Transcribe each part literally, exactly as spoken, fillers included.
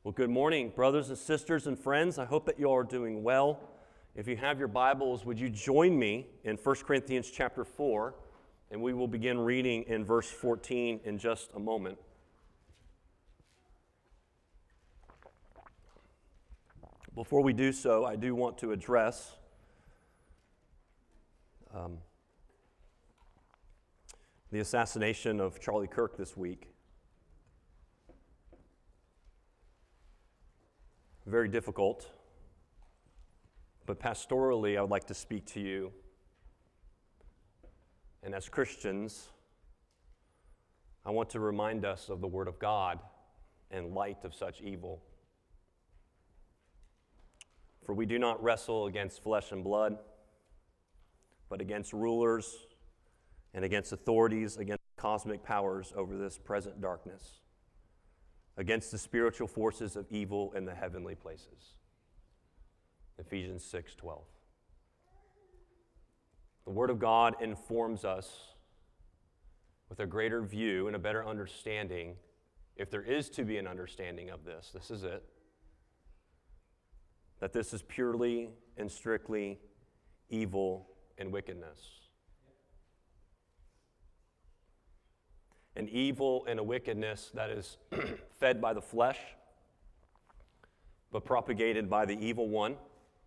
Well, good morning, brothers and sisters and friends. I hope that you all are doing well. If you have your Bibles, would you join me in First Corinthians chapter four, and we will begin reading in verse fourteen in just a moment. Before we do so, I do want to address um, the assassination of Charlie Kirk this week. Very difficult, but pastorally, I would like to speak to you. And as Christians, I want to remind us of the Word of God in light of such evil. For we do not wrestle against flesh and blood, but against rulers and against authorities, against cosmic powers over this present darkness, against the spiritual forces of evil in the heavenly places. Ephesians six twelve. The Word of God informs us with a greater view and a better understanding, if there is to be an understanding of this, this is it, that this is purely and strictly evil and wickedness. An evil and a wickedness that is fed by the flesh, but propagated by the evil one.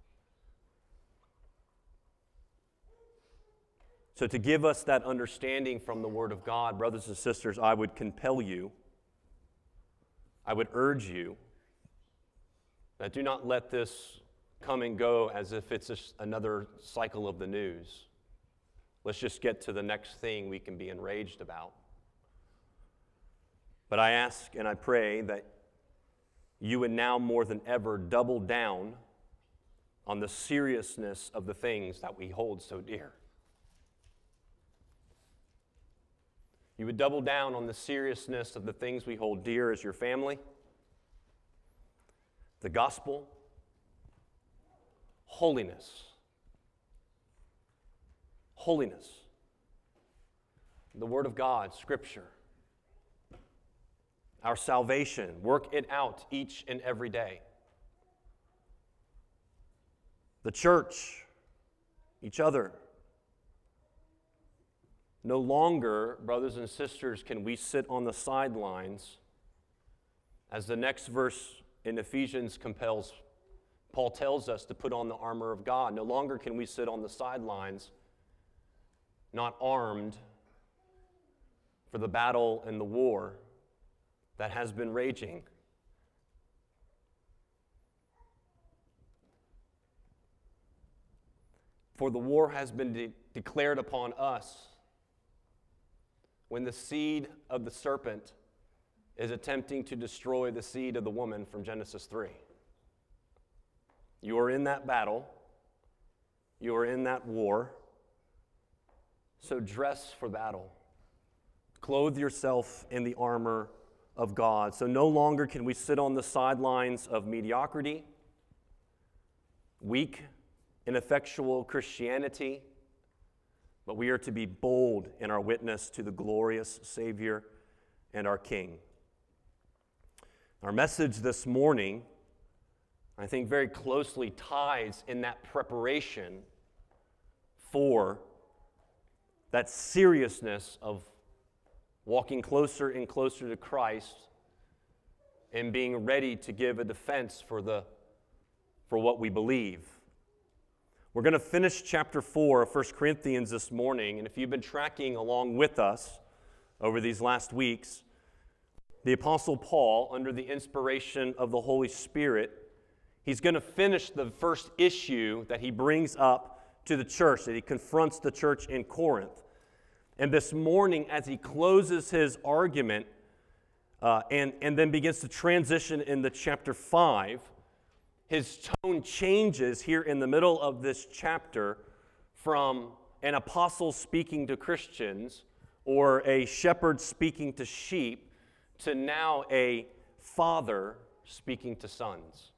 So to give us that understanding from the Word of God, brothers and sisters, I would compel you, I would urge you, that do not let this come and go as if it's just another cycle of the news. Let's just get to the next thing we can be enraged about. But I ask and I pray that you would now more than ever double down on the seriousness of the things that we hold so dear. You would double down on the seriousness of the things we hold dear as your family, the gospel, holiness. Holiness. The Word of God, Scripture. Our salvation, work it out each and every day. The church, each other. No longer, brothers and sisters, can we sit on the sidelines, as the next verse in Ephesians compels, Paul tells us to put on the armor of God. No longer can we sit on the sidelines, not armed for the battle and the war that has been raging. For the war has been de- declared upon us when the seed of the serpent is attempting to destroy the seed of the woman from Genesis three. You are in that battle. You are in that war. So dress for battle. Clothe yourself in the armor of God. So no longer can we sit on the sidelines of mediocrity, weak, ineffectual Christianity, but we are to be bold in our witness to the glorious Savior and our King. Our message this morning, I think, very closely ties in that preparation for that seriousness of walking closer and closer to Christ and being ready to give a defense for the for what we believe. We're going to finish chapter four of First Corinthians this morning, and if you've been tracking along with us over these last weeks, the Apostle Paul, under the inspiration of the Holy Spirit, he's going to finish the first issue that he brings up to the church, that he confronts the church in Corinth. And this morning, as he closes his argument uh, and, and then begins to transition into chapter five, his tone changes here in the middle of this chapter from an apostle speaking to Christians or a shepherd speaking to sheep to now a father speaking to sons.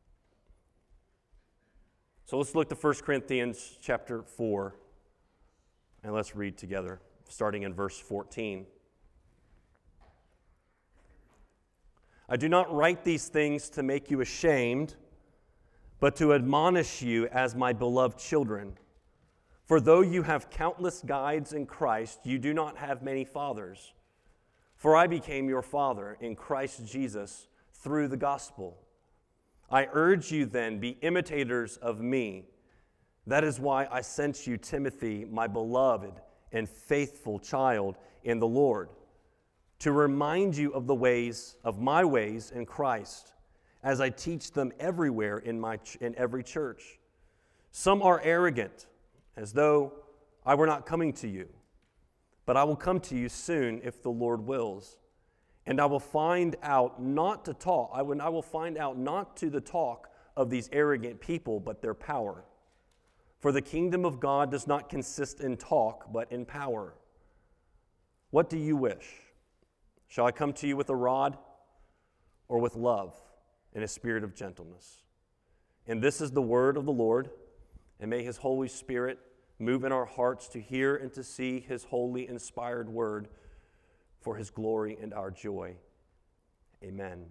So let's look to First Corinthians chapter four, and let's read together, starting in verse fourteen. I do not write these things to make you ashamed, but to admonish you as my beloved children. For though you have countless guides in Christ, you do not have many fathers. For I became your father in Christ Jesus through the gospel. I urge you then, be imitators of me. That is why I sent you Timothy, my beloved and faithful child in the Lord, to remind you of the ways of my ways in Christ, as I teach them everywhere in my in every church. Some are arrogant, as though I were not coming to you. But I will come to you soon if the Lord wills. And I will find out not to talk, I will, I will find out not to the talk of these arrogant people, but their power. For the kingdom of God does not consist in talk, but in power. What do you wish? Shall I come to you with a rod, or with love and a spirit of gentleness? And this is the word of the Lord, and may his Holy Spirit move in our hearts to hear and to see his holy, inspired word for his glory and our joy. Amen.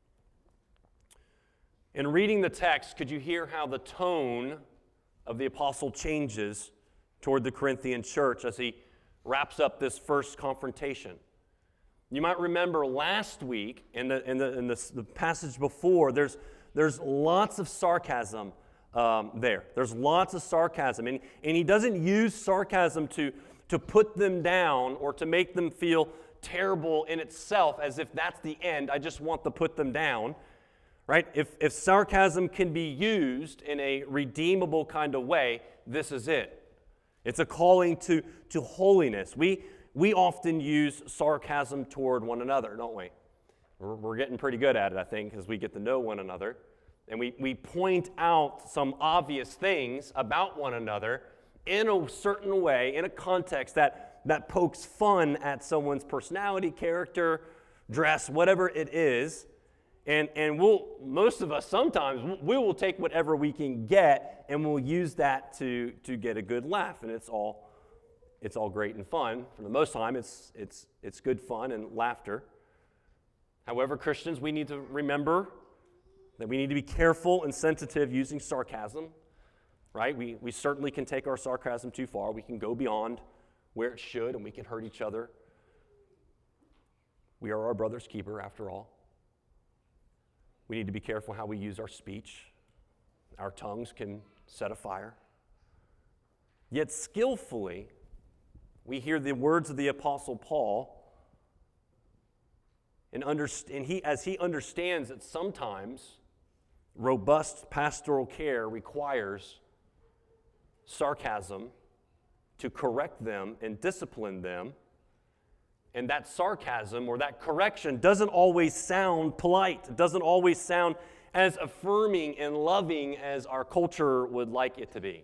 In reading the text, could you hear how the tone of the apostle changes toward the Corinthian church as he wraps up this first confrontation? You might remember last week in the, in the, in the, the passage before, there's, there's lots of sarcasm Um, there. There's lots of sarcasm. And, and he doesn't use sarcasm to, to put them down or to make them feel terrible in itself as if that's the end. I just want to put them down. Right? If, if sarcasm can be used in a redeemable kind of way, this is it. It's a calling to, to holiness. We, we often use sarcasm toward one another, don't we? We're, we're getting pretty good at it, I think, as we get to know one another. And we, we point out some obvious things about one another in a certain way, in a context that, that pokes fun at someone's personality, character, dress, whatever it is. And, and we'll, most of us sometimes, we will take whatever we can get and we'll use that to, to get a good laugh. And it's all, it's all great and fun. For the most time, it's, it's, it's good fun and laughter. However, Christians, we need to remember that we need to be careful and sensitive using sarcasm, right? We, we certainly can take our sarcasm too far. We can go beyond where it should, and we can hurt each other. We are our brother's keeper, after all. We need to be careful how we use our speech. Our tongues can set a fire. Yet skillfully, we hear the words of the Apostle Paul, and, underst- and he, as he understands that sometimes robust pastoral care requires sarcasm to correct them and discipline them. And that sarcasm or that correction doesn't always sound polite. It doesn't always sound as affirming and loving as our culture would like it to be.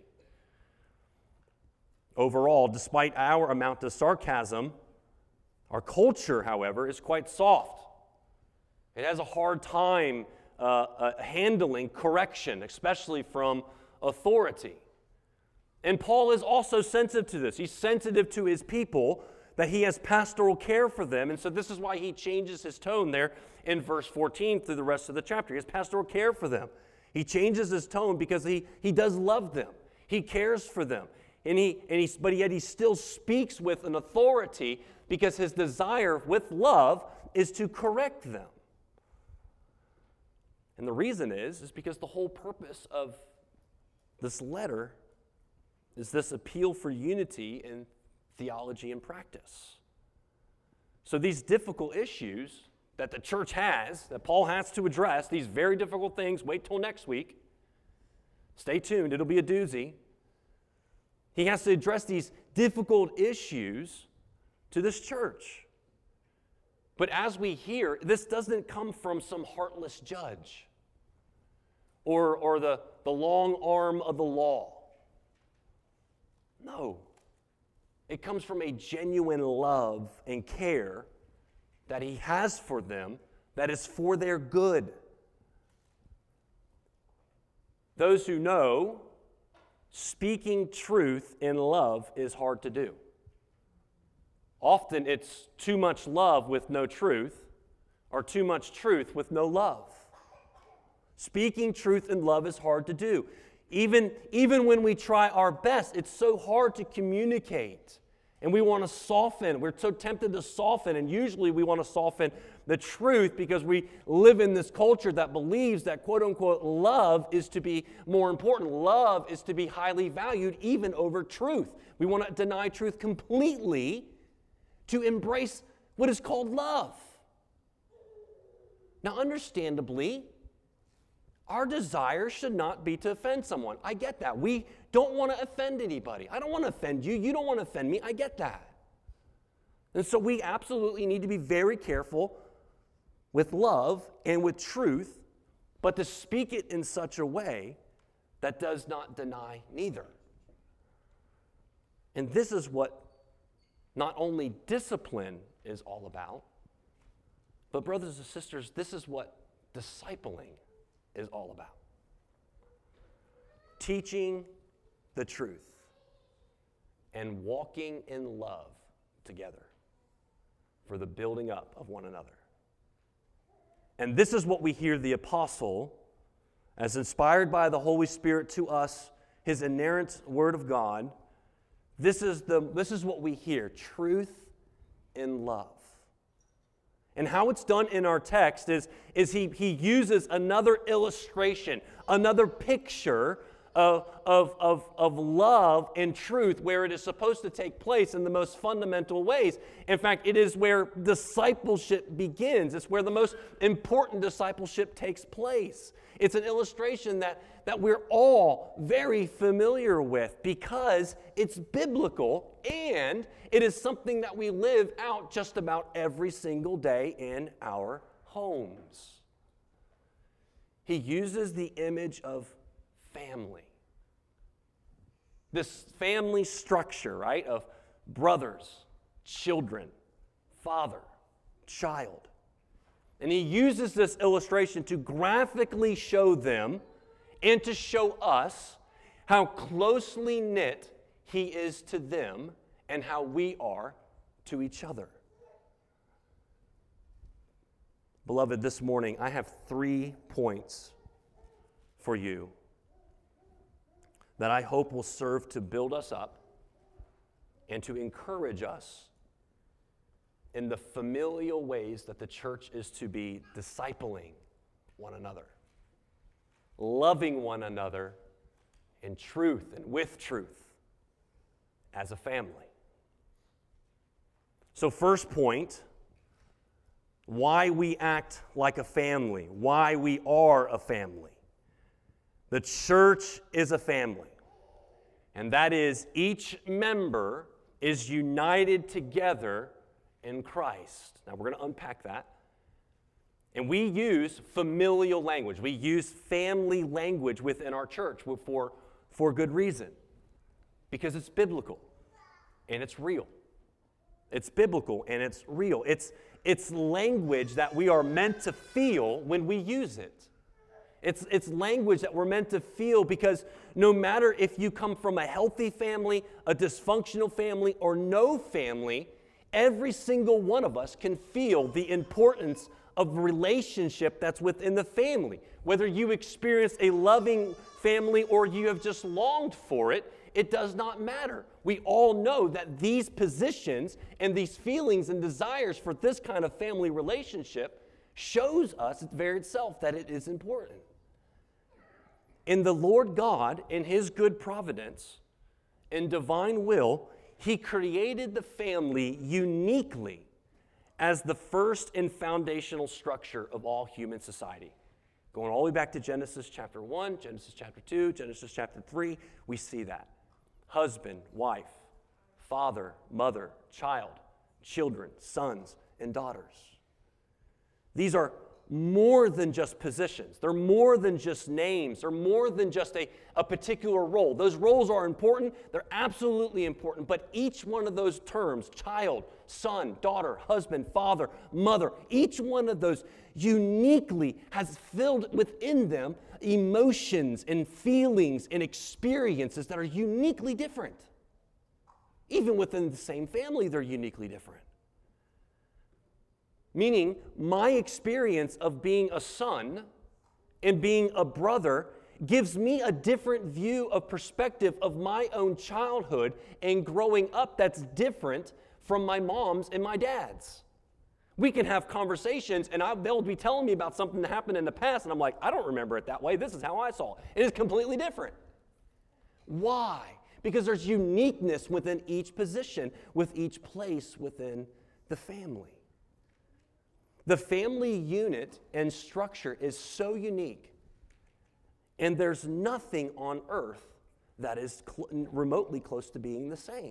Overall, despite our amount of sarcasm, our culture, however, is quite soft. It has a hard time uh, uh, handling correction, especially from authority. And Paul is also sensitive to this. He's sensitive to his people, that he has pastoral care for them. And so this is why he changes his tone there in verse fourteen through the rest of the chapter. He has pastoral care for them. He changes his tone because he, he does love them. He cares for them. And he, and he, but yet he still speaks with an authority because his desire with love is to correct them. And the reason is, is because the whole purpose of this letter is this appeal for unity in theology and practice. So these difficult issues that the church has, that Paul has to address, these very difficult things, wait till next week. Stay tuned, it'll be a doozy. He has to address these difficult issues to this church. But as we hear, this doesn't come from some heartless judge or, or the, the long arm of the law. No. It comes from a genuine love and care that he has for them that is for their good. Those who know speaking truth in love is hard to do. Often it's too much love with no truth, or too much truth with no love. Speaking truth in love is hard to do. Even, even when we try our best, it's so hard to communicate. And we want to soften. We're so tempted to soften, and usually we want to soften the truth because we live in this culture that believes that quote-unquote love is to be more important. Love is to be highly valued even over truth. We want to deny truth completely to embrace what is called love. Now, understandably, our desire should not be to offend someone. I get that. We don't want to offend anybody. I don't want to offend you. You don't want to offend me. I get that. And so we absolutely need to be very careful with love and with truth, but to speak it in such a way that does not deny neither. And this is what not only discipline is all about, but brothers and sisters, this is what discipling is all about. Teaching the truth and walking in love together for the building up of one another. And this is what we hear the apostle, as inspired by the Holy Spirit to us, his inerrant word of God, this is the this is what we hear, truth in love. And how it's done in our text is, is he, he uses another illustration, another picture of, of, of, of love and truth where it is supposed to take place in the most fundamental ways. In fact, it is where discipleship begins. It's where the most important discipleship takes place. It's an illustration that, that we're all very familiar with because it's biblical and it is something that we live out just about every single day in our homes. He uses the image of family. This family structure, right, of brothers, children, father, child. And he uses this illustration to graphically show them and to show us how closely knit he is to them and how we are to each other. Beloved, this morning I have three points for you that I hope will serve to build us up and to encourage us in the familial ways that the church is to be discipling one another, loving one another in truth and with truth as a family. So first point, why we act like a family, why we are a family. The church is a family, and that is each member is united together in Christ. Now we're going to unpack that. And we use familial language. We use family language within our church for, for good reason. Because it's biblical and it's real. It's biblical and it's real. It's, it's language that we are meant to feel when we use it. It's, it's language that we're meant to feel because no matter if you come from a healthy family, a dysfunctional family, or no family, every single one of us can feel the importance of relationship that's within the family. Whether you experience a loving family or you have just longed for it, it does not matter. We all know that these positions and these feelings and desires for this kind of family relationship shows us its very itself that it is important. In the Lord God, in his good providence and divine will, he created the family uniquely as the first and foundational structure of all human society. Going all the way back to Genesis chapter one, Genesis chapter two, Genesis chapter three, we see that. Husband, wife, father, mother, child, children, sons, and daughters. These are more than just positions. They're more than just names. They're more than just a, a particular role. Those roles are important. They're absolutely important. But each one of those terms, child, son, daughter, husband, father, mother, each one of those uniquely has filled within them emotions and feelings and experiences that are uniquely different. Even within the same family, they're uniquely different. Meaning, my experience of being a son and being a brother gives me a different view of perspective of my own childhood and growing up that's different from my mom's and my dad's. We can have conversations, and I, they'll be telling me about something that happened in the past, and I'm like, I don't remember it that way. This is how I saw it. It is completely different. Why? Because there's uniqueness within each position, with each place within the family. The family unit and structure is so unique, and there's nothing on earth that is cl- remotely close to being the same.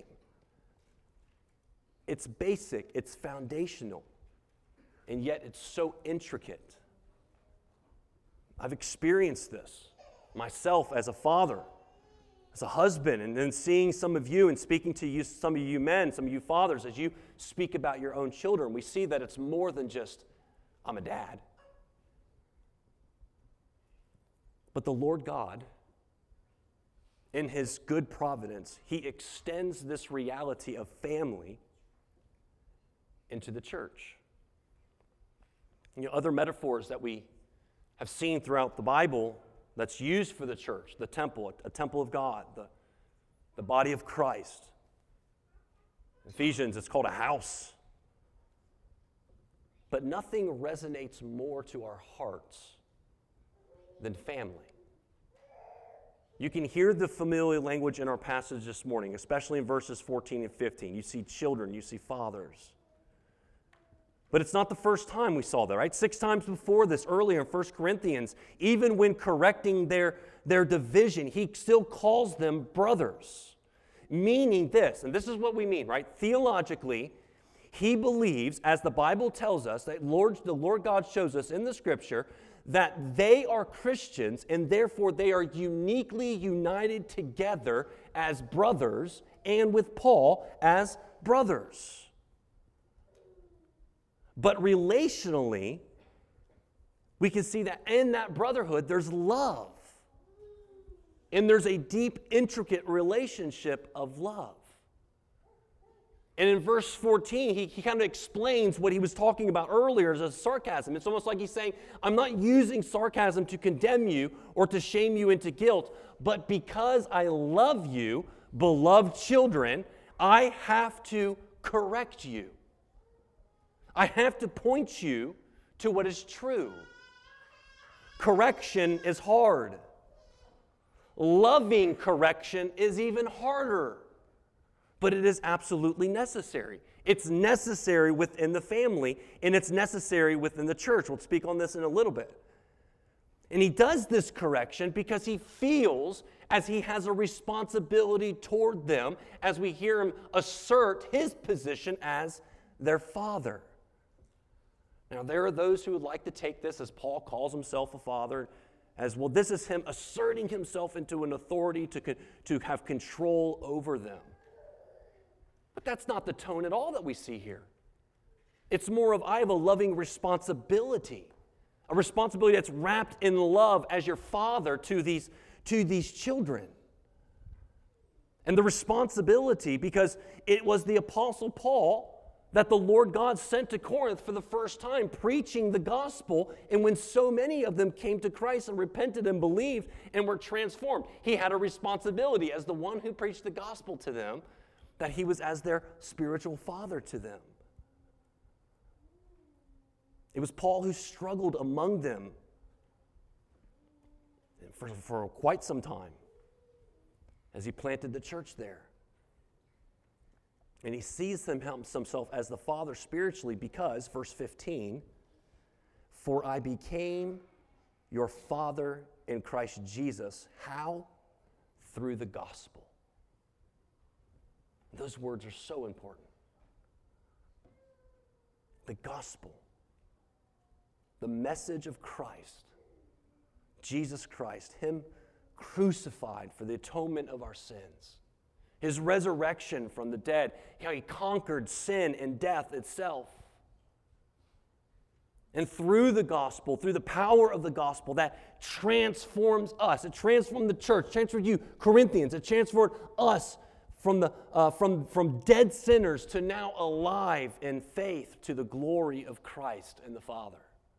It's basic, it's foundational, and yet it's so intricate. I've experienced this myself as a father, as a husband, and then seeing some of you and speaking to you, some of you men, some of you fathers, as you speak about your own children, we see that it's more than just, I'm a dad. But the Lord God, in His good providence, He extends this reality of family into the church. You know, other metaphors that we have seen throughout the Bible that's used for the church, the temple, a temple of God, the, the body of Christ. Ephesians, it's called a house. But nothing resonates more to our hearts than family. You can hear the familiar language in our passage this morning, especially in verses fourteen and fifteen. You see children, you see fathers. But it's not the first time we saw that, right? Six times before this, earlier in First Corinthians, even when correcting their, their division, he still calls them brothers. Meaning this, and this is what we mean, right? Theologically, he believes, as the Bible tells us, that Lord, the Lord God shows us in the Scripture, that they are Christians, and therefore they are uniquely united together as brothers, and with Paul as brothers. But relationally, we can see that in that brotherhood, there's love. And there's a deep, intricate relationship of love. And in verse fourteen, he, he kind of explains what he was talking about earlier as a sarcasm. It's almost like he's saying, I'm not using sarcasm to condemn you or to shame you into guilt, but because I love you, beloved children, I have to correct you. I have to point you to what is true. Correction is hard. Loving correction is even harder. But it is absolutely necessary. It's necessary within the family, and it's necessary within the church. We'll speak on this in a little bit. And he does this correction because he feels as he has a responsibility toward them, as we hear him assert his position as their father. Now, there are those who would like to take this, as Paul calls himself a father, as, well, this is him asserting himself into an authority to, to have control over them. But that's not the tone at all that we see here. It's more of, I have a loving responsibility, a responsibility that's wrapped in love as your father to these, to these children. And the responsibility, because it was the Apostle Paul that the Lord God sent to Corinth for the first time, preaching the gospel, and when so many of them came to Christ and repented and believed and were transformed, he had a responsibility as the one who preached the gospel to them, that he was as their spiritual father to them. It was Paul who struggled among them for, for quite some time as he planted the church there. And he sees himself as the father spiritually because, verse fifteen, for I became your father in Christ Jesus. How? Through the gospel. Those words are so important. The gospel, the message of Christ, Jesus Christ, him crucified for the atonement of our sins. His resurrection from the dead, how he conquered sin and death itself. And through the gospel, through the power of the gospel, that transforms us. It transformed the church, transformed you, Corinthians. It transformed us from, the, uh, from, from dead sinners to now alive in faith to the glory of Christ and the Father.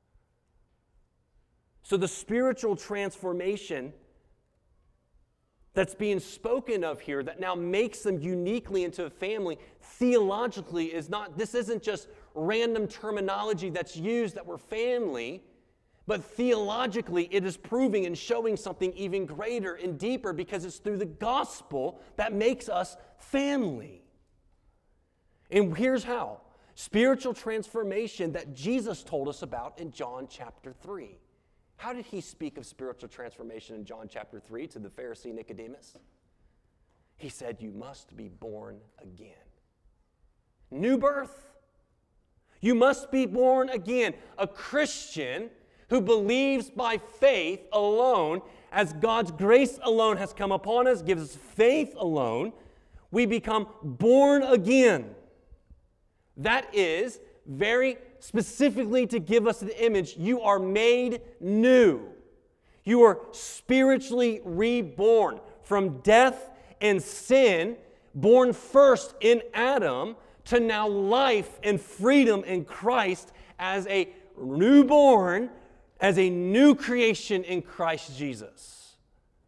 So the spiritual transformation that's being spoken of here that now makes them uniquely into a family, theologically is not, this isn't just random terminology that's used that we're family, but theologically it is proving and showing something even greater and deeper because it's through the gospel that makes us family. And here's how. Spiritual transformation that Jesus told us about in John chapter three. How did he speak of spiritual transformation in John chapter three to the Pharisee Nicodemus? He said, you must be born again. New birth. You must be born again. A Christian who believes by faith alone, as God's grace alone has come upon us, gives us faith alone, we become born again. That is very specifically to give us the image, you are made new. You are spiritually reborn from death and sin, born first in Adam, to now life and freedom in Christ as a newborn, as a new creation in Christ Jesus.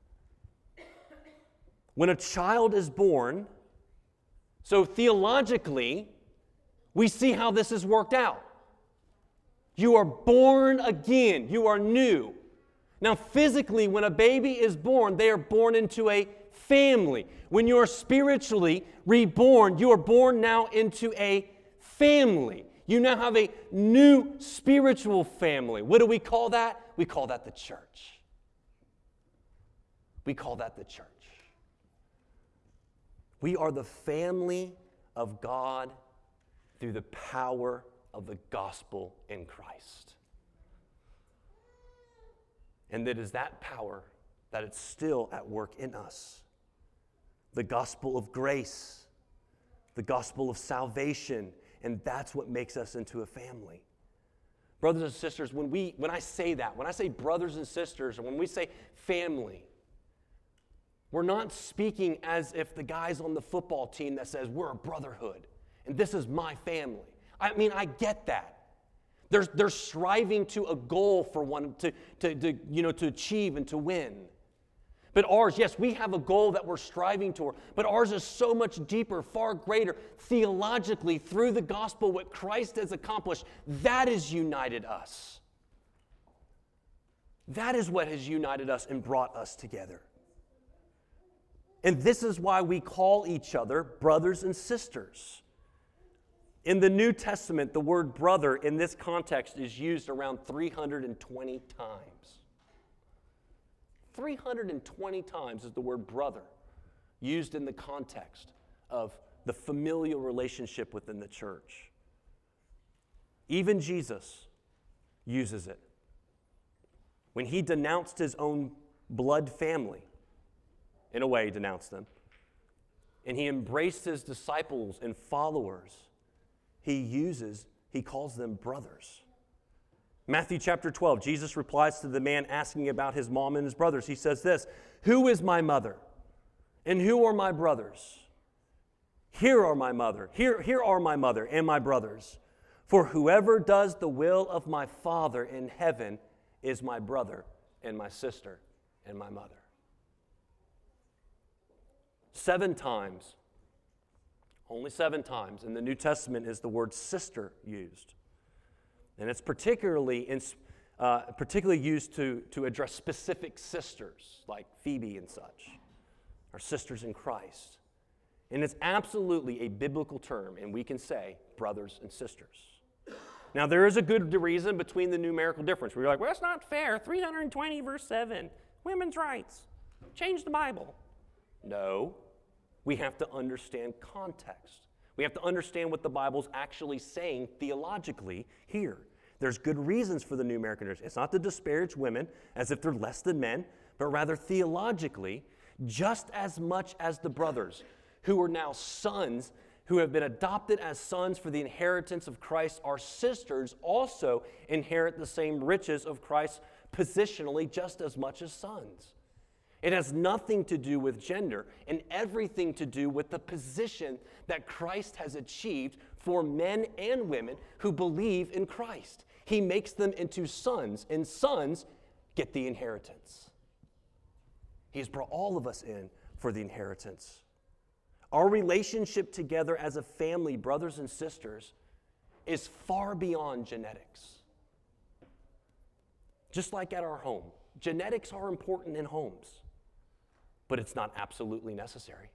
When a child is born, so theologically, we see how this is worked out. You are born again. You are new. Now, physically, when a baby is born, they are born into a family. When you are spiritually reborn, you are born now into a family. You now have a new spiritual family. What do we call that? We call that the church. We call that the church. We are the family of God through the power of the gospel in Christ. And it is that power that it's still at work in us. The gospel of grace, the gospel of salvation, and that's what makes us into a family. Brothers and sisters, when we when I say that, when I say brothers and sisters, or when we say family, we're not speaking as if the guys on the football team that says we're a brotherhood and this is my family. I mean, I get that. They're, they're striving to a goal for one to, to, to, you know, to achieve and to win. But ours, yes, we have a goal that we're striving toward, but ours is so much deeper, far greater, theologically, through the gospel, what Christ has accomplished. That has united us. That is what has united us and brought us together. And this is why we call each other brothers and sisters. In the New Testament, the word brother in this context is used around three hundred twenty times. three hundred twenty times is the word brother used in the context of the familial relationship within the church. Even Jesus uses it. When he denounced his own blood family, in a way he denounced them, and he embraced his disciples and followers, he uses, he calls them brothers. Matthew chapter twelve, Jesus replies to the man asking about his mom and his brothers. He says this, "Who is my mother? And who are my brothers? Here are my mother. Here, here are my mother and my brothers. For whoever does the will of my Father in heaven is my brother and my sister and my mother." Seven times, only seven times in the New Testament is the word sister used. And it's particularly in, uh, particularly used to, to address specific sisters, like Phoebe and such, or sisters in Christ. And it's absolutely a biblical term, and we can say brothers and sisters. Now, there is a good reason between the numerical difference. We're like, well, that's not fair. three hundred twenty verse seven, women's rights. Change the Bible. No. We have to understand context. We have to understand what the Bible's actually saying theologically here. There's good reasons for the numerical difference. It's not to disparage women as if they're less than men, but rather theologically, just as much as the brothers who are now sons, who have been adopted as sons for the inheritance of Christ, our sisters also inherit the same riches of Christ positionally just as much as sons. It has nothing to do with gender and everything to do with the position that Christ has achieved for men and women who believe in Christ. He makes them into sons, and sons get the inheritance. He's brought all of us in for the inheritance. Our relationship together as a family, brothers and sisters, is far beyond genetics. Just like at our home, genetics are important in homes, but it's not absolutely necessary.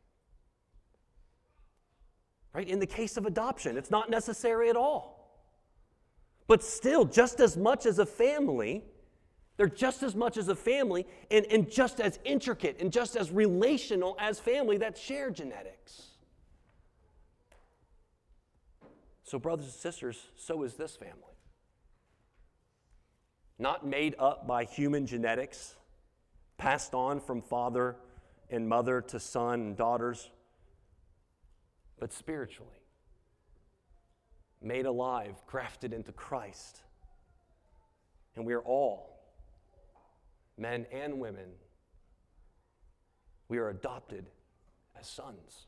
Right? In the case of adoption, it's not necessary at all. But still, just as much as a family, they're just as much as a family and, and just as intricate and just as relational as family that share genetics. So, brothers and sisters, so is this family. Not made up by human genetics, passed on from father and mother to son and daughters, but spiritually, made alive, grafted into Christ. And we are all, men and women, we are adopted as sons.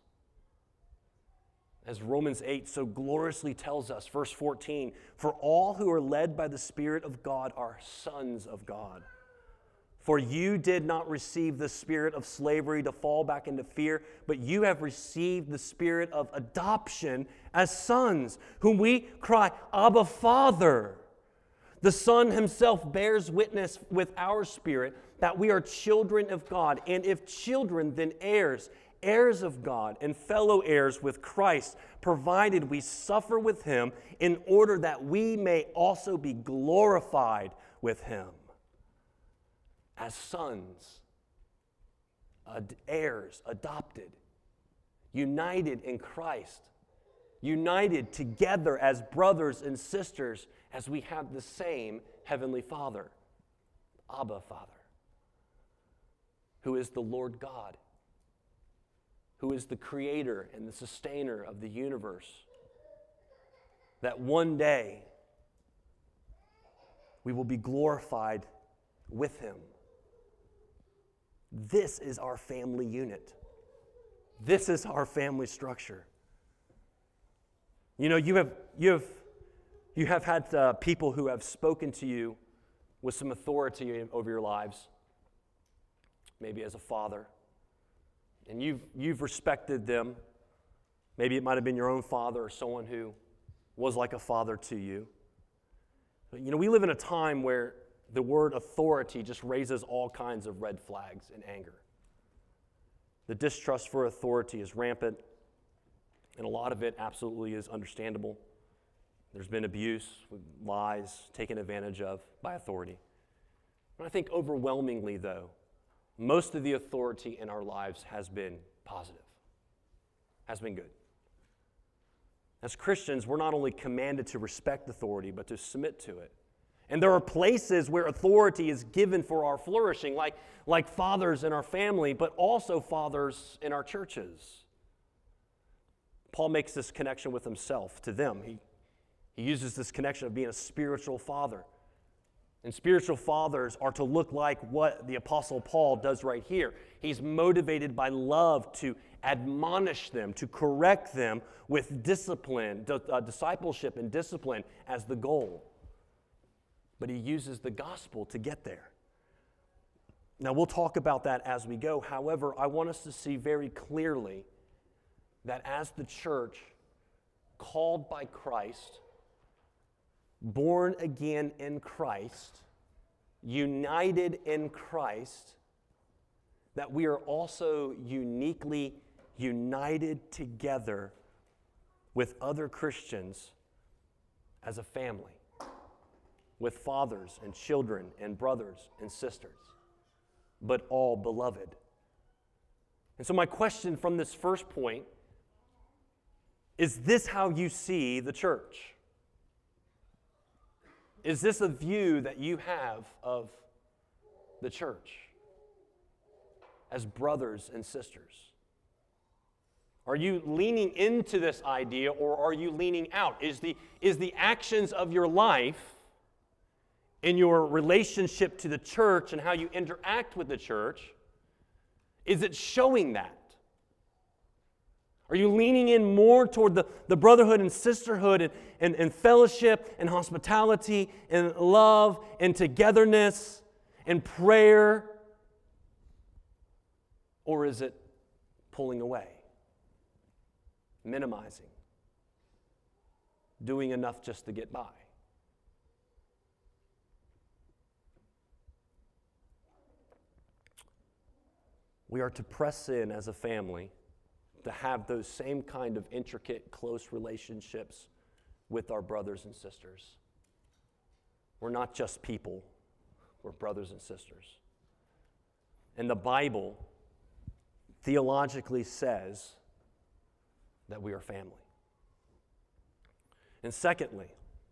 As Romans eight so gloriously tells us, verse fourteen, for all who are led by the Spirit of God are sons of God. For you did not receive the spirit of slavery to fall back into fear, but you have received the spirit of adoption as sons, whom we cry, Abba, Father. The Son himself bears witness with our spirit that we are children of God, and if children, then heirs, heirs of God and fellow heirs with Christ, provided we suffer with him in order that we may also be glorified with him. As sons, ad- heirs, adopted, united in Christ, united together as brothers and sisters as we have the same Heavenly Father, Abba, Father, who is the Lord God, who is the creator and the sustainer of the universe, that one day we will be glorified with him. This is our family unit. This is our family structure. You know, you have you have you have had uh, people who have spoken to you with some authority over your lives, maybe as a father, and you've you've respected them. Maybe it might have been your own father or someone who was like a father to you. But, you know, we live in a time where the word authority just raises all kinds of red flags and anger. The distrust for authority is rampant, and a lot of it absolutely is understandable. There's been abuse, lies taken advantage of by authority. And I think overwhelmingly, though, most of the authority in our lives has been positive, has been good. As Christians, we're not only commanded to respect authority, but to submit to it. And there are places where authority is given for our flourishing, like, like fathers in our family, but also fathers in our churches. Paul makes this connection with himself to them. He, he uses this connection of being a spiritual father. And spiritual fathers are to look like what the Apostle Paul does right here. He's motivated by love to admonish them, to correct them with discipline, d- uh, discipleship and discipline as the goal. But he uses the gospel to get there. Now, we'll talk about that as we go. However, I want us to see very clearly that as the church, called by Christ, born again in Christ, united in Christ, that we are also uniquely united together with other Christians as a family, with fathers and children and brothers and sisters, but all beloved. And so my question from this first point is, this how you see the church? Is this a view that you have of the church as brothers and sisters? Are you leaning into this idea, or are you leaning out? Is the, is the actions of your life in your relationship to the church and how you interact with the church, Is it showing that? Are you leaning in more toward the, the brotherhood and sisterhood and, and, and fellowship and hospitality and love and togetherness and prayer? Or is it pulling away, minimizing, doing enough just to get by? We are to press in as a family to have those same kind of intricate, close relationships with our brothers and sisters. We're not just people, we're brothers and sisters. And the Bible theologically says that we are family. And secondly,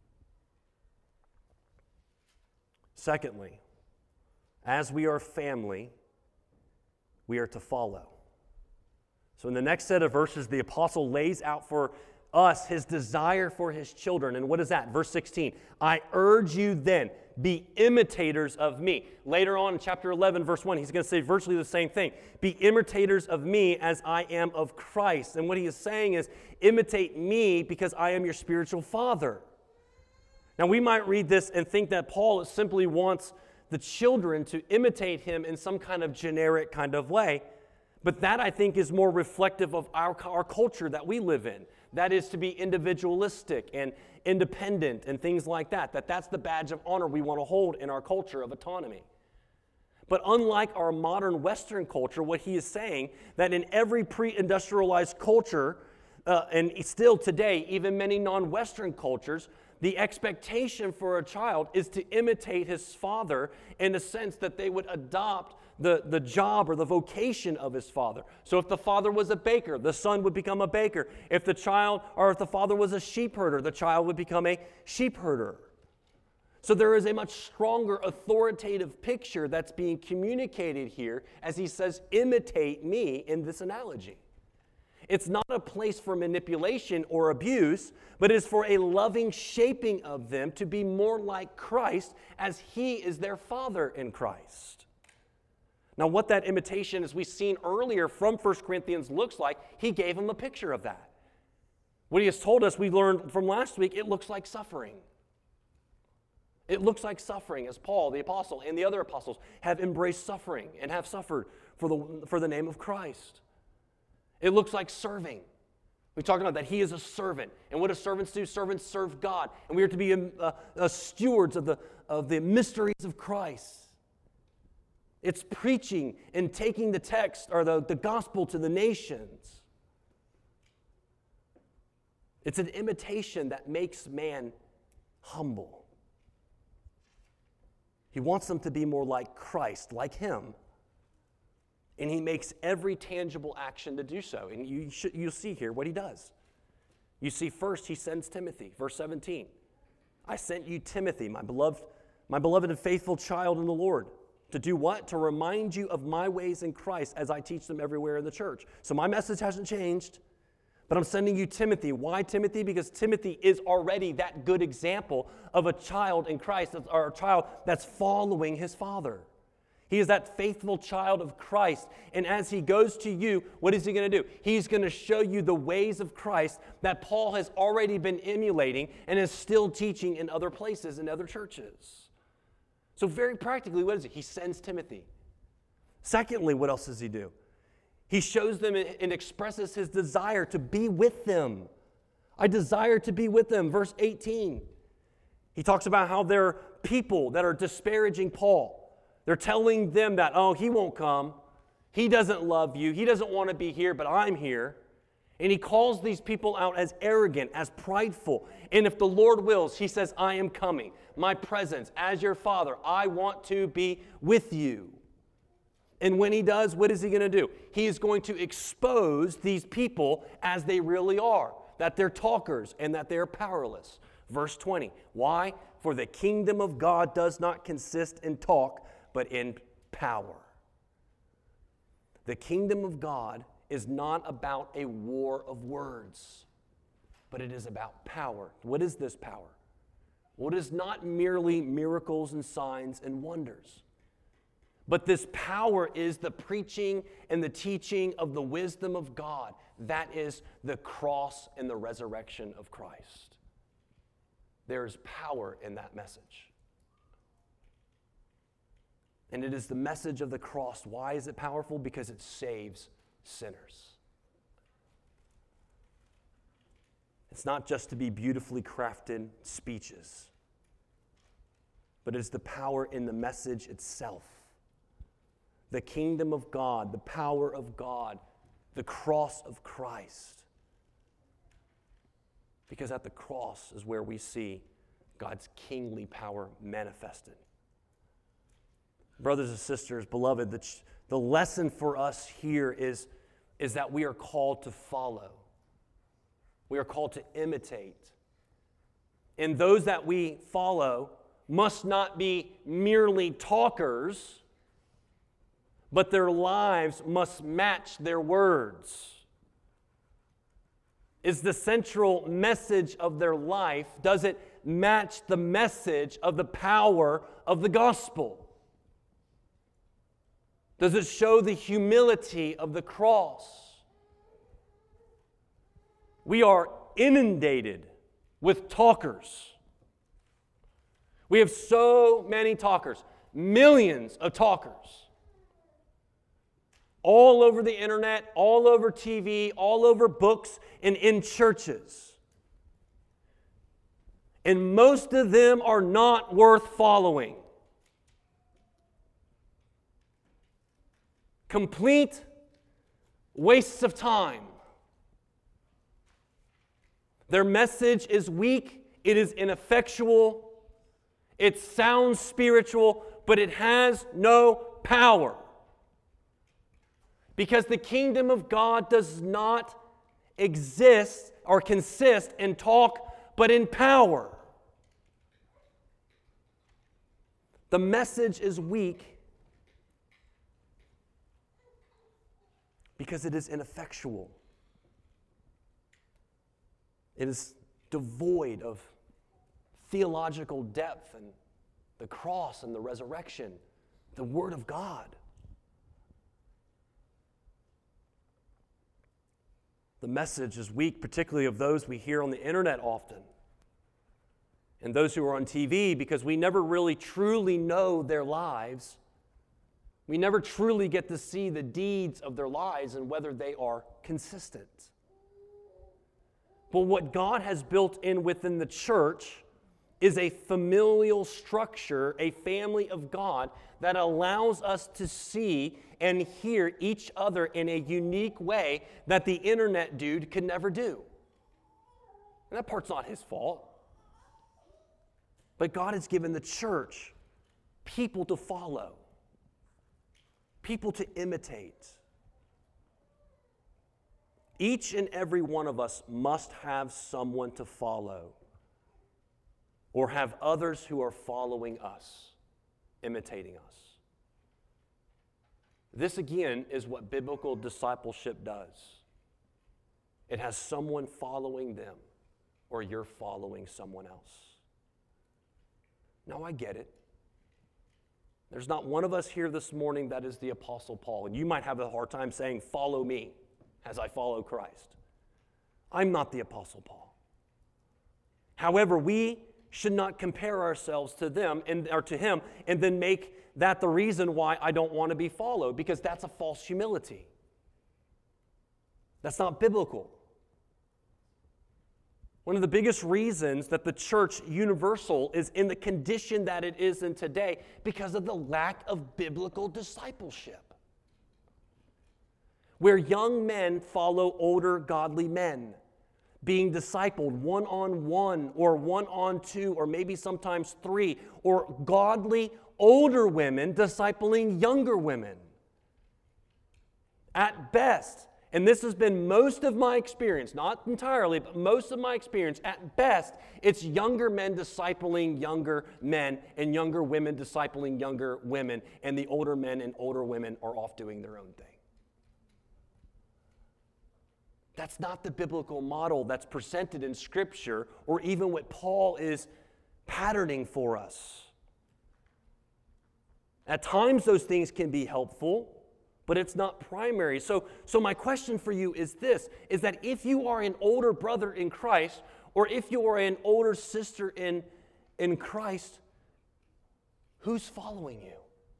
secondly, as we are family, we are to follow. So in the next set of verses, the apostle lays out for us his desire for his children. And what is that? Verse sixteen, I urge you then, be imitators of me. Later on in chapter eleven, verse one, he's going to say virtually the same thing. Be imitators of me as I am of Christ. And what he is saying is, imitate me because I am your spiritual father. Now we might read this and think that Paul simply wants the children to imitate him in some kind of generic kind of way. But that, I think, is more reflective of our, our culture that we live in. That is to be individualistic and independent and things like that. That that's the badge of honor we want to hold in our culture of autonomy. But unlike our modern Western culture, what he is saying, that in every pre-industrialized culture, uh, and still today, even many non-Western cultures, the expectation for a child is to imitate his father in the sense that they would adopt the, the job or the vocation of his father. So if the father was a baker, the son would become a baker. If the child, or if the father was a sheep herder, the child would become a sheep herder. So there is a much stronger authoritative picture that's being communicated here as he says, imitate me in this analogy. It's not a place for manipulation or abuse, but it is for a loving shaping of them to be more like Christ as he is their father in Christ. Now, what that imitation, as we've seen earlier from First Corinthians, looks like, he gave them a picture of that. What he has told us, we learned from last week, it looks like suffering. It looks like suffering as Paul, the apostle, and the other apostles have embraced suffering and have suffered for the, for the name of Christ. It looks like serving. We talked about that he is a servant. And what do servants do? Servants serve God. And we are to be a, a, a stewards of the, of the mysteries of Christ. It's preaching and taking the text or the, the gospel to the nations. It's an imitation that makes man humble. He wants them to be more like Christ, like him. And he makes every tangible action to do so. And you should, you'll see here what he does. You see first he sends Timothy, verse seventeen. I sent you Timothy, my beloved, my beloved and faithful child in the Lord. To do what? To remind you of my ways in Christ as I teach them everywhere in the church. So my message hasn't changed, but I'm sending you Timothy. Why Timothy? Because Timothy is already that good example of a child in Christ, or a child that's following his father. He is that faithful child of Christ. And as he goes to you, what is he going to do? He's going to show you the ways of Christ that Paul has already been emulating and is still teaching in other places, in other churches. So very practically, what is it? He sends Timothy. Secondly, what else does he do? He shows them and expresses his desire to be with them. I desire to be with them. Verse eighteen. He talks about how there are people that are disparaging Paul. They're telling them that, oh, he won't come. He doesn't love you. He doesn't want to be here, but I'm here. And he calls these people out as arrogant, as prideful. And if the Lord wills, he says, I am coming. My presence as your father, I want to be with you. And when he does, what is he going to do? He is going to expose these people as they really are, that they're talkers and that they're powerless. Verse twenty, why? For the kingdom of God does not consist in talk, but in power. The kingdom of God is not about a war of words, but it is about power. What is this power? Well, it is not merely miracles and signs and wonders, But this power is the preaching and the teaching of the wisdom of God. That is the cross and the resurrection of Christ. There is power in that message. And it is the message of the cross. Why is it powerful? Because it saves sinners. It's not just to be beautifully crafted speeches, but it's the power in the message itself. The kingdom of God, the power of God, the cross of Christ. Because at the cross is where we see God's kingly power manifested. Brothers and sisters, beloved, the, the lesson for us here is, is that we are called to follow. We are called to imitate. And those that we follow must not be merely talkers, but their lives must match their words. Is the central message of their life, does it match the message of the power of the gospel? Does it show the humility of the cross? We are inundated with talkers. We have so many talkers, millions of talkers. All over the internet, all over T V, all over books, and in churches. And most of them are not worth following. Complete wastes of time. Their message is weak, it is ineffectual, it sounds spiritual, but it has no power. Because the kingdom of God does not exist or consist in talk, but in power. The message is weak because it is ineffectual. It is devoid of theological depth and the cross and the resurrection, the Word of God. The message is weak, particularly of those we hear on the internet often, and those who are on T V, because we never really truly know their lives. We never truly get to see the deeds of their lives and whether they are consistent. But what God has built in within the church is a familial structure, a family of God that allows us to see and hear each other in a unique way that the internet dude could never do. And that part's not his fault. But God has given the church people to follow, people to imitate. Each and every one of us must have someone to follow, or have others who are following us, imitating us. This, again, is what biblical discipleship does. It has someone following them, or you're following someone else. Now, I get it. There's not one of us here this morning that is the Apostle Paul, and you might have a hard time saying, follow me as I follow Christ. I'm not the Apostle Paul. However, we should not compare ourselves to them and or to him and then make that the reason why I don't want to be followed, because that's a false humility. That's not biblical. One of the biggest reasons that the church universal is in the condition that it is in today because of the lack of biblical discipleship, where young men follow older godly men, being discipled one-on-one or one-on-two or maybe sometimes three, or godly older women discipling younger women. At best, and this has been most of my experience, not entirely, but most of my experience, at best, it's younger men discipling younger men and younger women discipling younger women, and the older men and older women are off doing their own thing. That's not the biblical model that's presented in Scripture, or even what Paul is patterning for us. At times those things can be helpful, but it's not primary. So, so my question for you is this, is that if you are an older brother in Christ, or if you are an older sister in, in Christ, who's following you?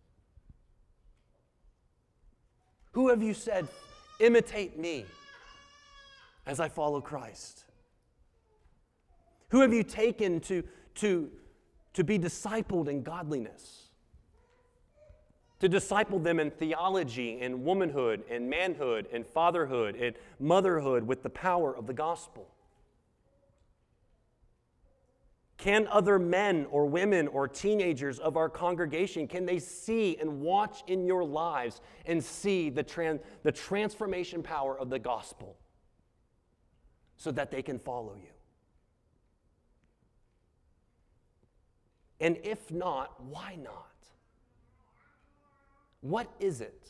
Who have you said, imitate me as I follow Christ? Who have you taken to, to, to be discipled in godliness? To disciple them in theology, in womanhood, in manhood, in fatherhood, in motherhood with the power of the gospel? Can other men or women or teenagers of our congregation, can they see and watch in your lives and see the, tran- the transformation power of the gospel so that they can follow you? And if not, why not? What is it?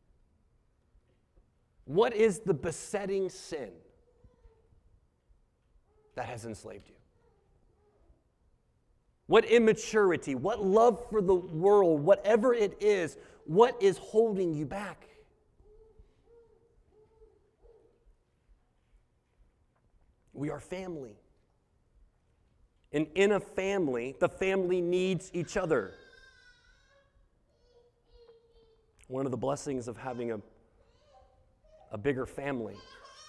What is the besetting sin that has enslaved you? What immaturity, what love for the world, whatever it is, what is holding you back? We are family. And in a family, the family needs each other. One of the blessings of having a, a bigger family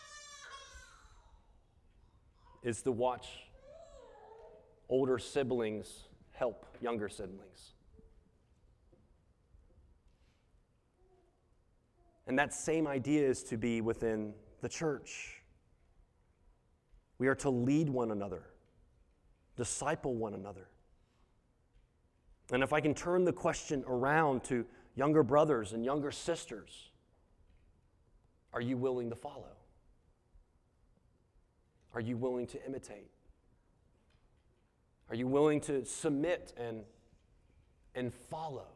is to watch older siblings help younger siblings. And that same idea is to be within the church. We are to lead one another, disciple one another. And if I can turn the question around to younger brothers and younger sisters, are you willing to follow? Are you willing to imitate? Are you willing to submit and, and follow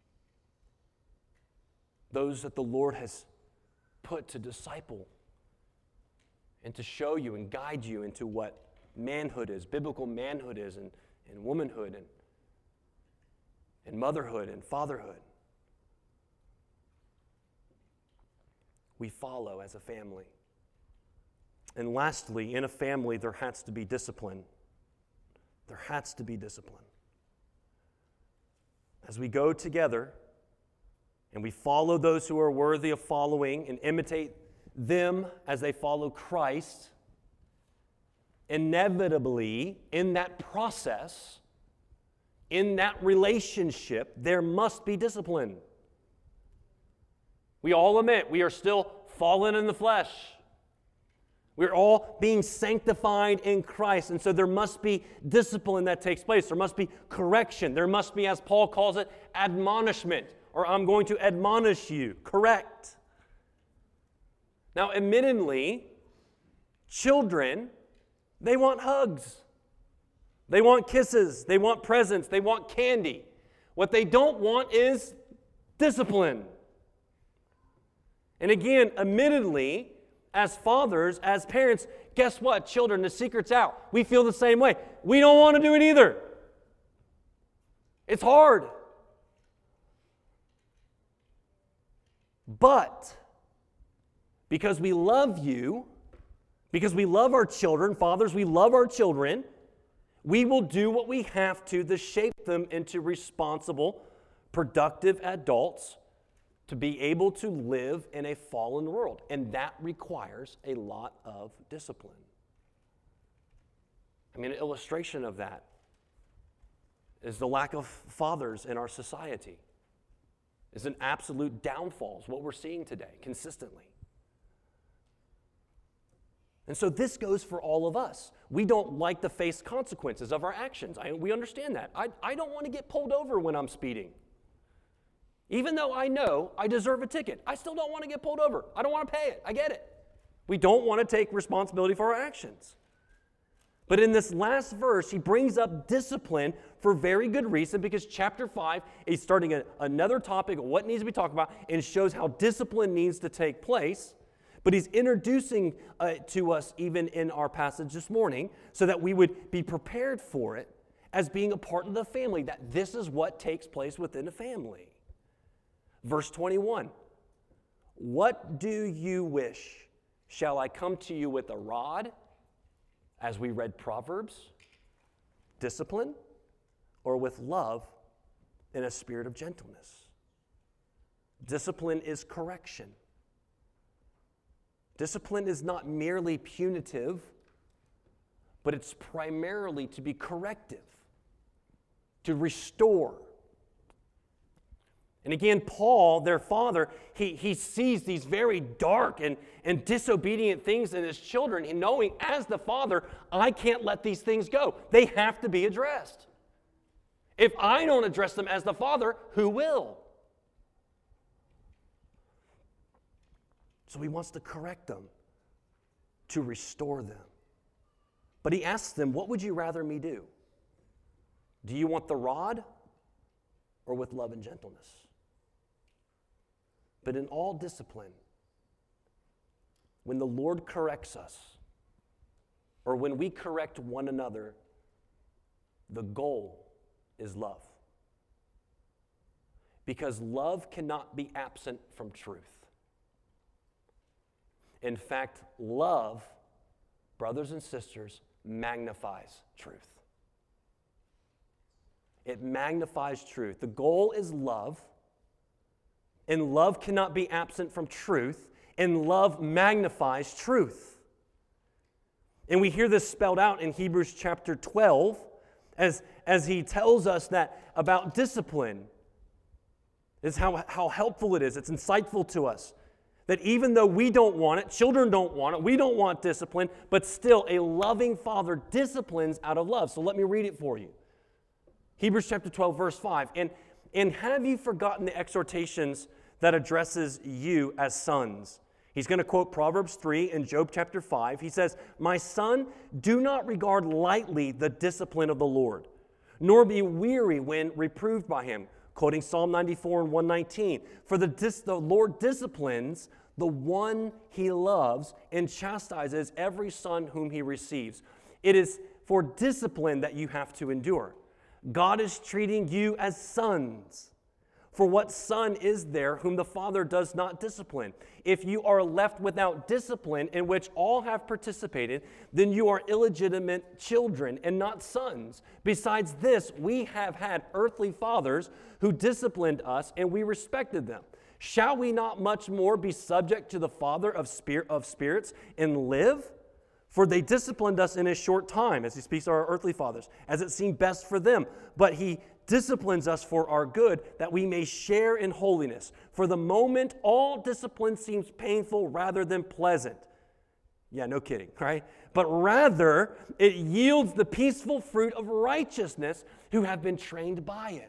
those that the Lord has put to disciple and to show you and guide you into what manhood is, biblical manhood is, and, and womanhood, and, and motherhood, and fatherhood? We follow as a family. And lastly, in a family, there has to be discipline. There has to be discipline. As we go together and we follow those who are worthy of following and imitate them as they follow Christ, inevitably, in that process, in that relationship, there must be discipline. We all admit we are still fallen in the flesh. We're all being sanctified in Christ, and so there must be discipline that takes place. There must be correction. There must be, as Paul calls it, admonishment, or I'm going to admonish you. Correct. Now, admittedly, children, they want hugs. They want kisses. They want presents. They want candy. What they don't want is discipline. And again, admittedly, as fathers, as parents, guess what, children, the secret's out. We feel the same way. We don't want to do it either. It's hard. But because we love you, because we love our children, fathers, we love our children, we will do what we have to to shape them into responsible, productive adults to be able to live in a fallen world. And that requires a lot of discipline. I mean, an illustration of that is the lack of fathers in our society. Is an absolute downfall, is what we're seeing today, consistently. And so this goes for all of us. We don't like to face consequences of our actions. I, we understand that. I, I don't want to get pulled over when I'm speeding. Even though I know I deserve a ticket, I still don't want to get pulled over. I don't want to pay it. I get it. We don't want to take responsibility for our actions. But in this last verse, he brings up discipline for very good reason, because chapter five is starting a, another topic of what needs to be talked about and shows how discipline needs to take place. But he's introducing uh, to us even in our passage this morning so that we would be prepared for it as being a part of the family, that this is what takes place within a family. Verse twenty-one, what do you wish? Shall I come to you with a rod, as we read Proverbs, discipline, or with love and a spirit of gentleness? Discipline is correction. Discipline is not merely punitive, but it's primarily to be corrective, to restore. And again, Paul, their father, he, he sees these very dark and, and disobedient things in his children, and knowing as the father, I can't let these things go. They have to be addressed. If I don't address them as the father, who will? So he wants to correct them, to restore them. But he asks them, what would you rather me do? Do you want the rod or with love and gentleness? But in all discipline, when the Lord corrects us, or when we correct one another, the goal is love. Because love cannot be absent from truth. In fact, love, brothers and sisters, magnifies truth. It magnifies truth. The goal is love, and love cannot be absent from truth, and love magnifies truth. And we hear this spelled out in Hebrews chapter twelve as, as he tells us that about discipline is how, how helpful it is. It's insightful to us. That even though we don't want it, children don't want it, we don't want discipline, but still a loving father disciplines out of love. So let me read it for you. Hebrews chapter twelve, verse five. And, and have you forgotten the exhortations that addresses you as sons? He's going to quote Proverbs three and Job chapter five. He says, my son, do not regard lightly the discipline of the Lord, nor be weary when reproved by him. Quoting Psalm ninety-four and one nineteen, for the, dis- the Lord disciplines the one he loves and chastises every son whom he receives. It is for discipline that you have to endure. God is treating you as sons. For what son is there whom the Father does not discipline? If you are left without discipline in which all have participated, then you are illegitimate children and not sons. Besides this, we have had earthly fathers who disciplined us, and we respected them. Shall we not much more be subject to the Father of, spirit, of spirits and live? For they disciplined us in a short time, as he speaks to our earthly fathers, as it seemed best for them. But he disciplines us for our good, that we may share in holiness. For the moment, all discipline seems painful rather than pleasant. Yeah, no kidding, right? But rather, it yields the peaceful fruit of righteousness who have been trained by it.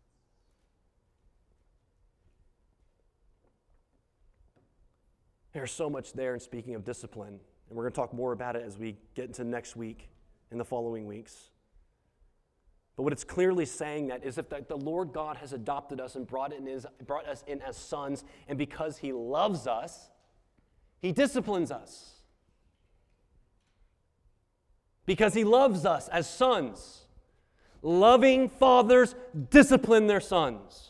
There's so much there in speaking of discipline, and we're going to talk more about it as we get into next week and the following weeks. But what it's clearly saying that is if the, the Lord God has adopted us and brought, in his, brought us in as sons, and because he loves us, he disciplines us. Because he loves us as sons. Loving fathers discipline their sons.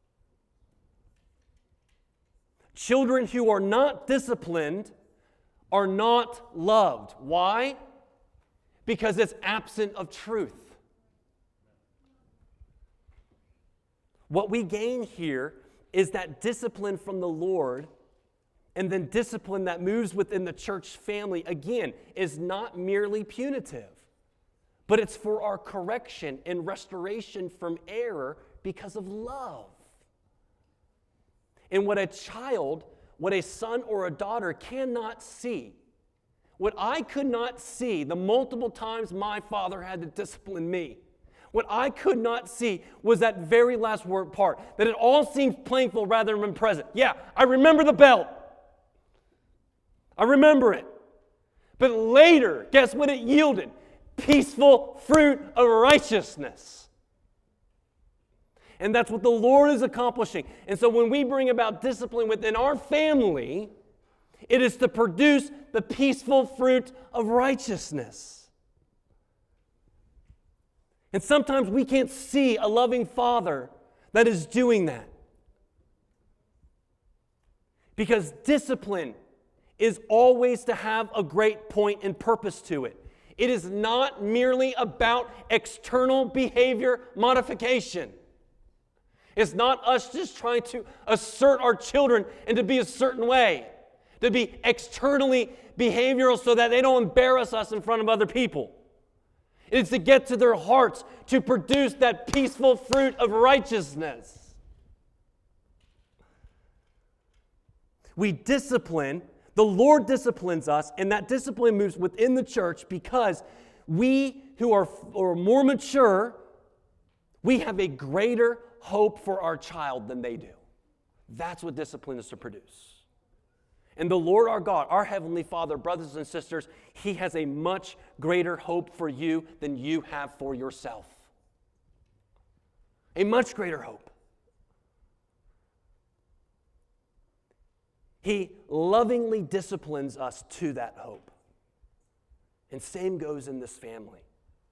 Children who are not disciplined are not loved. Why? Because it's absent of truth. What we gain here is that discipline from the Lord, and then discipline that moves within the church family, again, is not merely punitive, but it's for our correction and restoration from error because of love. And what a child, what a son or a daughter cannot see, what I could not see the multiple times my father had to discipline me, what I could not see was that very last word part, that it all seems painful rather than present. Yeah, I remember the belt. I remember it. But later, guess what it yielded? Peaceful fruit of righteousness. And that's what the Lord is accomplishing. And so when we bring about discipline within our family, it is to produce the peaceful fruit of righteousness. And sometimes we can't see a loving father that is doing that. Because discipline is always to have a great point and purpose to it. It is not merely about external behavior modification. It's not us just trying to assert our children and to be a certain way, to be externally behavioral so that they don't embarrass us in front of other people. It's to get to their hearts, to produce that peaceful fruit of righteousness. We discipline, the Lord disciplines us, and that discipline moves within the church because we who are, are more mature, we have a greater hope for our child than they do. That's what discipline is to produce. And the Lord our God, our Heavenly Father, brothers and sisters, He has a much greater hope for you than you have for yourself. A much greater hope. He lovingly disciplines us to that hope. And same goes in this family.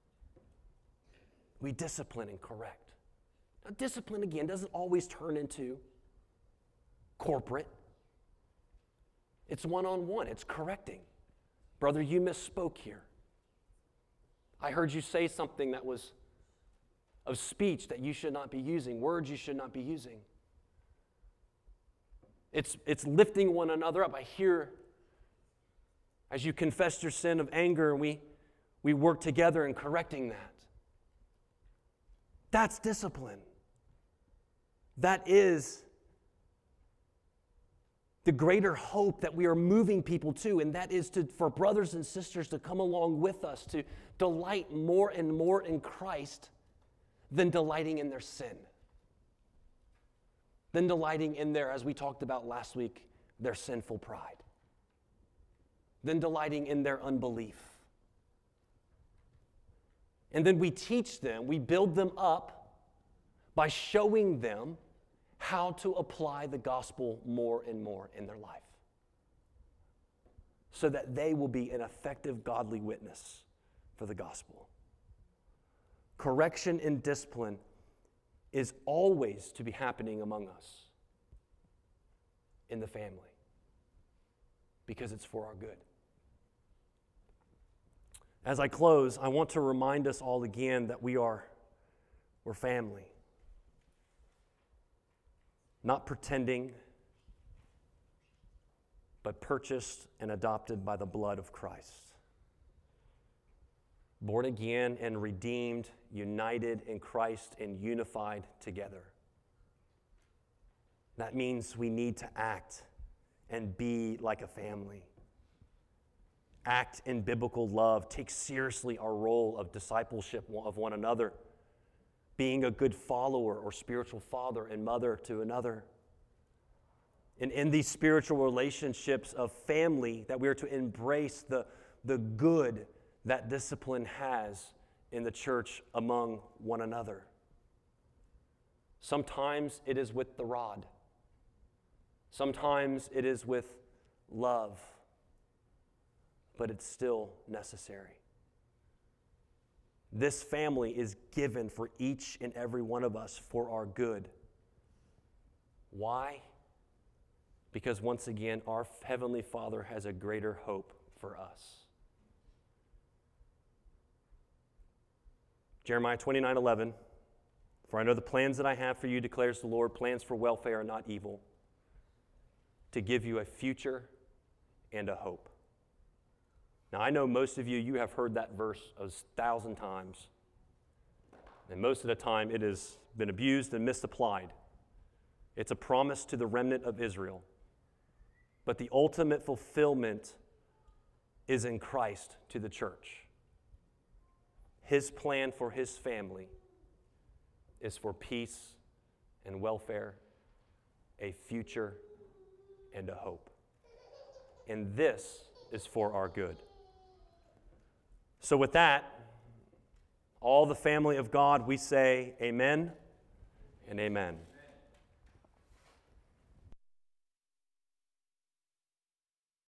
We discipline and correct. Now, discipline, again, doesn't always turn into corporate. It's one-on-one. It's correcting. Brother, you misspoke here. I heard you say something that was of speech that you should not be using, words you should not be using. It's, it's lifting one another up. I hear as you confess your sin of anger, and we, we work together in correcting that. That's discipline. That is the greater hope that we are moving people to, and that is to, for brothers and sisters to come along with us, to delight more and more in Christ than delighting in their sin. Than delighting in their, as we talked about last week, their sinful pride. Than delighting in their unbelief. And then we teach them, we build them up by showing them how to apply the gospel more and more in their life, so that they will be an effective godly witness for the gospel. Correction and discipline is always to be happening among us in the family, because it's for our good. As I close, I want to remind us all again that we are we're family. Not pretending, but purchased and adopted by the blood of Christ. Born again and redeemed, united in Christ and unified together. That means we need to act and be like a family. Act in biblical love. Take seriously our role of discipleship of one another. Being a good follower or spiritual father and mother to another. And in these spiritual relationships of family, that we are to embrace the, the good that discipline has in the church among one another. Sometimes it is with the rod. Sometimes it is with love. But it's still necessary. This family is given for each and every one of us for our good. Why? Because once again, our Heavenly Father has a greater hope for us. Jeremiah twenty-nine eleven, for I know the plans that I have for you, declares the Lord, plans for welfare and not evil, to give you a future and a hope. Now, I know most of you, you have heard that verse a thousand times. And most of the time, it has been abused and misapplied. It's a promise to the remnant of Israel. But the ultimate fulfillment is in Christ to the church. His plan for his family is for peace and welfare, a future and a hope. And this is for our good. So with that, all the family of God, we say amen and amen.